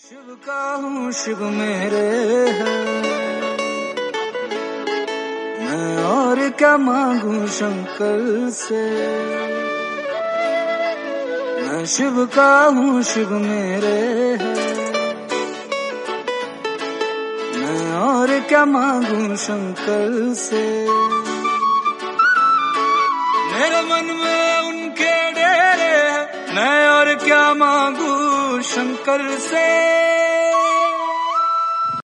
शिव का हूँ शिव मेरे है, मैं और क्या मांगू शंकर से। मैं शिव का हूँ शिव मेरे है, मैं और क्या मांगू शंकर से। मेरे मन में उनके डेरे हैं, मैं और क्या मांगू शंकर से।